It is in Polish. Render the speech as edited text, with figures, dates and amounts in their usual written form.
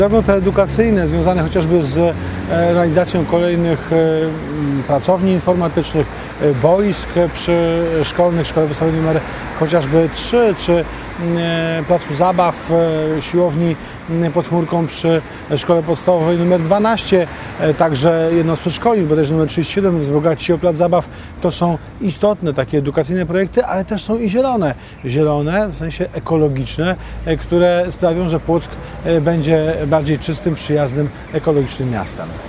Zawody edukacyjne związane chociażby z realizacją kolejnych pracowni informatycznych, boisk przy szkolnych, szkole podstawowej numer chociażby 3, czy placu zabaw, siłowni pod chmurką przy szkole podstawowej numer 12, także jedno z przedszkoli, bodajże numer 37, wzbogaci się o plac zabaw. To są istotne takie edukacyjne projekty, ale też są i zielone. Zielone w sensie ekologiczne, które sprawią, że Płock będzie bardziej czystym, przyjaznym, ekologicznym miastem.